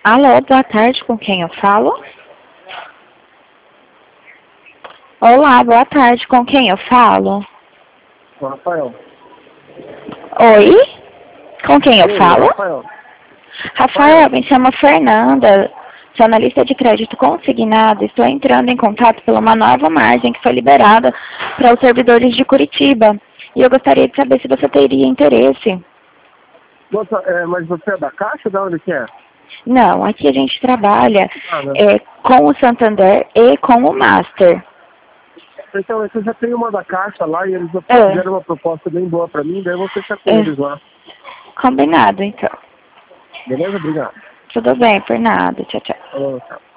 Alô, boa tarde, com quem eu falo? Olá, boa tarde, com quem eu falo? O Rafael. Oi? Com quem eu Oi, falo? Rafael. Rafael, me chamo Fernanda, sou analista de crédito consignado. Estou entrando em contato por uma nova margem que foi liberada para os servidores de Curitiba. E eu gostaria de saber se você teria interesse. Nossa, mas você é da Caixa? Da onde que é? Não, aqui a gente trabalha Né? com o Santander e com o Master. Então, eu já tenho uma da Caixa lá e eles já É. fizeram uma proposta bem boa pra mim, daí eu vou fechar com É. eles lá. Combinado, então. Beleza? Obrigado. Tudo bem, Fernando. Tchau, tchau. Falou, tchau.